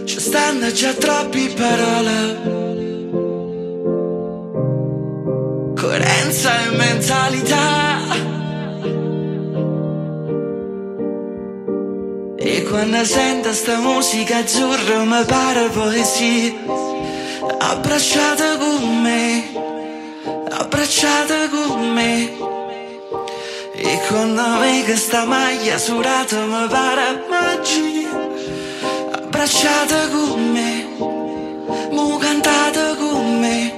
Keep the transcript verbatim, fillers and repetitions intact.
ci stanno già troppi parole, coerenza e mentalità. E quando sento sta musica azzurra mi pare poesia. Abbracciata con me, abbracciata con me. E quando vedo sta maglia surata mi pare magia. Abbracciata con me, mu cantata con me.